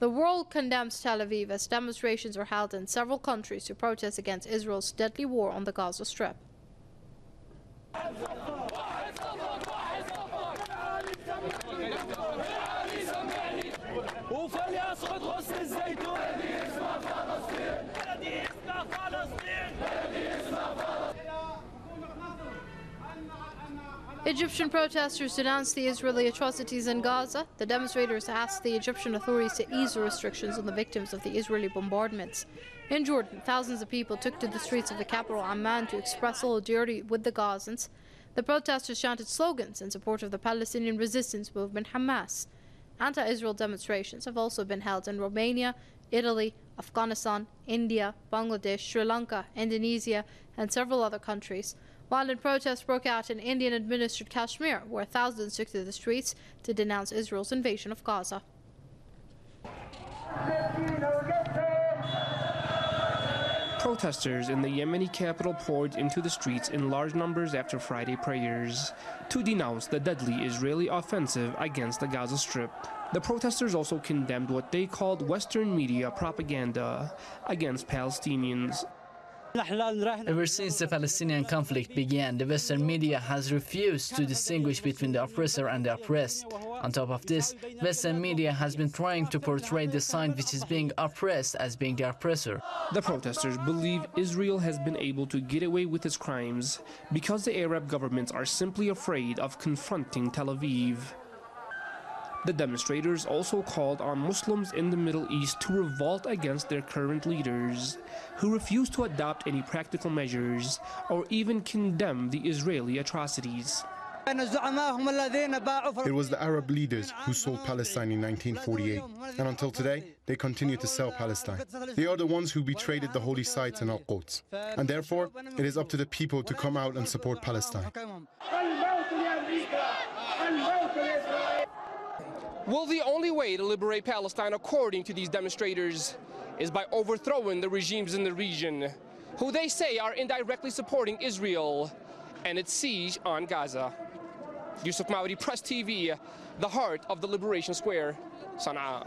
The world condemns Tel Aviv as demonstrations are held in several countries to protest against Israel's deadly war on the Gaza Strip. Egyptian protesters denounced the Israeli atrocities in Gaza. The demonstrators asked the Egyptian authorities to ease the restrictions on the victims of the Israeli bombardments. In Jordan, thousands of people took to the streets of the capital Amman to express solidarity with the Gazans. The protesters chanted slogans in support of the Palestinian resistance movement Hamas. Anti-Israel demonstrations have also been held in Romania, Italy, Afghanistan, India, Bangladesh, Sri Lanka, Indonesia, and several other countries. Violent protests broke out in Indian-administered Kashmir, where thousands took to the streets to denounce Israel's invasion of Gaza. Protesters in the Yemeni capital poured into the streets in large numbers after Friday prayers to denounce the deadly Israeli offensive against the Gaza Strip. The protesters also condemned what they called Western media propaganda against Palestinians. Ever since the Palestinian conflict began, the Western media has refused to distinguish between the oppressor and the oppressed. On top of this, Western media has been trying to portray the side which is being oppressed as being the oppressor. The protesters believe Israel has been able to get away with its crimes because the Arab governments are simply afraid of confronting Tel Aviv. The demonstrators also called on Muslims in the Middle East to revolt against their current leaders, who refuse to adopt any practical measures or even condemn the Israeli atrocities. It was the Arab leaders who sold Palestine in 1948, and until today, they continue to sell Palestine. They are the ones who betrayed the holy sites and Al-Quds, and therefore, it is up to the people to come out and support Palestine. Well, the only way to liberate Palestine, according to these demonstrators, is by overthrowing the regimes in the region, who they say are indirectly supporting Israel and its siege on Gaza. Yusuf Maudi, Press TV, the heart of the Liberation Square, Sana'a.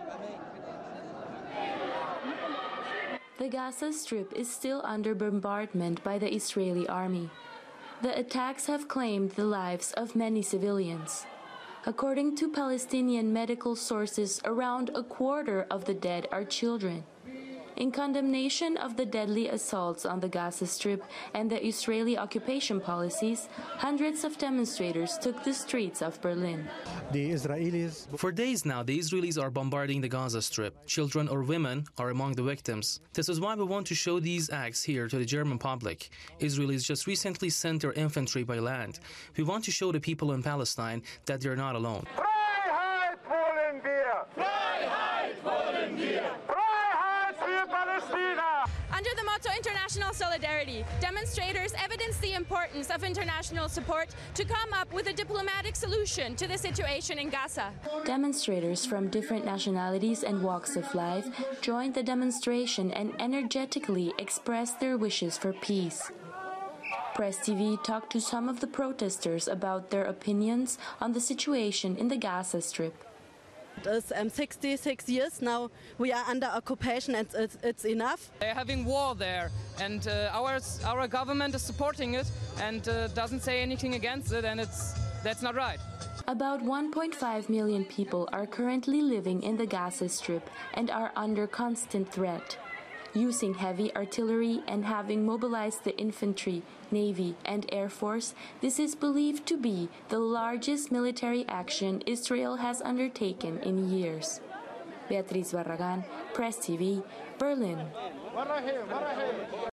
The Gaza Strip is still under bombardment by the Israeli army. The attacks have claimed the lives of many civilians. According to Palestinian medical sources, around a quarter of the dead are children. In condemnation of the deadly assaults on the Gaza Strip and the Israeli occupation policies, hundreds of demonstrators took the streets of Berlin. For days now, the Israelis are bombarding the Gaza Strip. Children or women are among the victims. This is why we want to show these acts here to the German public. Israelis just recently sent their infantry by land. We want to show the people in Palestine that they're not alone. Freiheit wollen wir! Freiheit wollen wir! Freiheit für Palästina! Under the motto International Solidarity, demonstrators evidence the importance of international support to come up with a diplomatic solution to the situation in Gaza. Demonstrators from different nationalities and walks of life joined the demonstration and energetically expressed their wishes for peace. Press TV talked to some of the protesters about their opinions on the situation in the Gaza Strip. It's 66 years now we are under occupation and it's enough. They're having war there and our government is supporting it and doesn't say anything against it, and that's not right. About 1.5 million people are currently living in the Gaza Strip and are under constant threat. Using heavy artillery and having mobilized the infantry, navy, and air force, this is believed to be the largest military action Israel has undertaken in years. Beatriz Barragan, Press TV, Berlin.